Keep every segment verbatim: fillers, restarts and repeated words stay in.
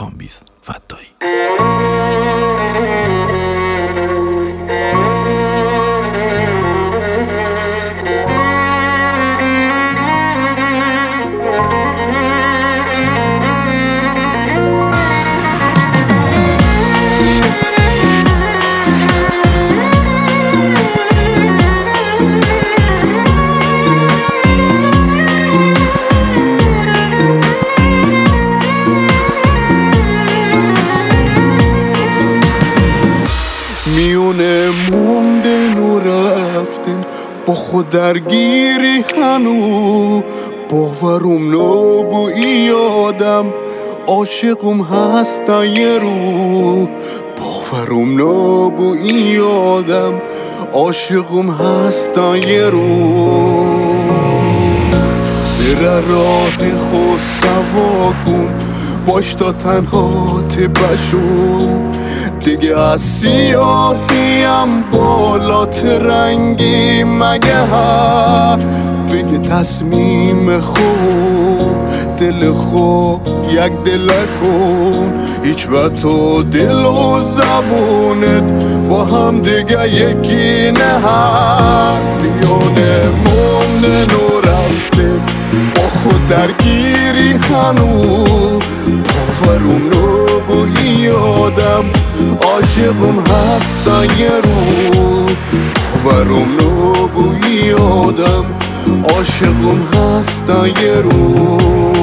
کامبیز فتایی. میونه موندن و رفتن با خود درگیری هنو، باورم نبوی آدم عاشقم هستن یه رو، باورم نبوی آدم عاشقم هستن یه رو. بره راه خود سوا کن باش تا تنها تبشو، دیگه از سیاهیم بالات رنگی مگه ها، بگه تصمیم خوب دل خوب یک دل کن، هیچ وقت تو دل و زبونت با هم دیگه یکی نه، میونه موندن و رفتن با خود درگیری هنو، باورم نبوی آدم عاشقم هستن یه رو، باورم نبوی آدم عاشقم هستن یه رو.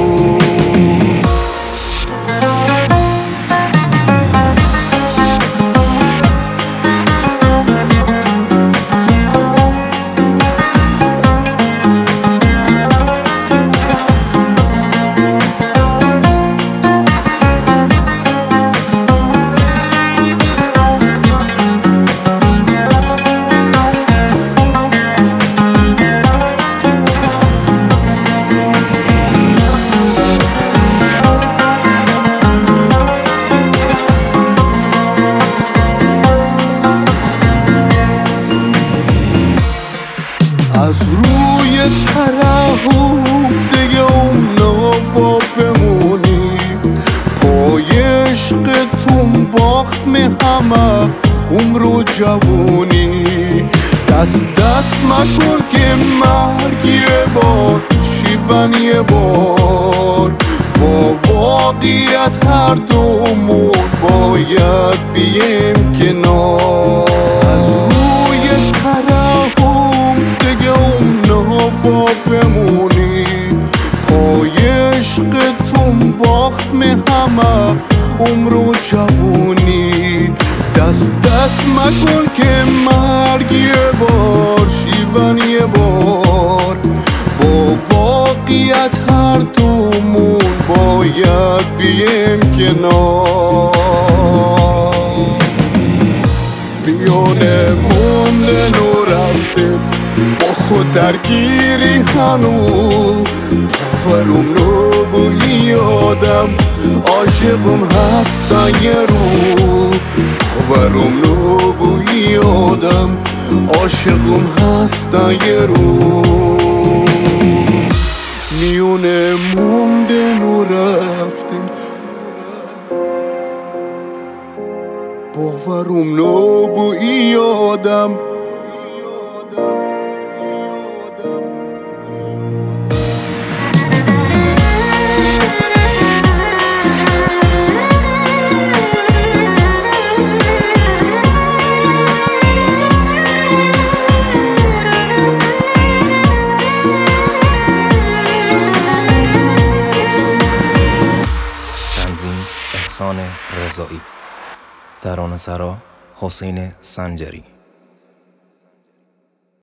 از روی ترحم دیگه اون نوا بمونی، پای عشقتون باخت می همه عمر و جوونی، دست دست مکن که مرگ یه بار شیون یه بار، با واقعیت هر دومون باید بیم کنار. از روی ترحم دیگه اون نوا بمونی، پای عشقتون باخت می همه عمر و جوونی، دست دست مکن که مرگ یه بار شیون یه بار، با واقعیت هر دومون باید بیم کنار. میونه موندن و رفتن با خود درگیری هنو، باورم نبوی آدم عاشقم هستن یه رو، باورم نبوی آدم عاشقم هستن یه رو. میونه موندن و رفتن باورم نبوی آدم احسان رضایی، ترانه‌سرا حسین سنجری.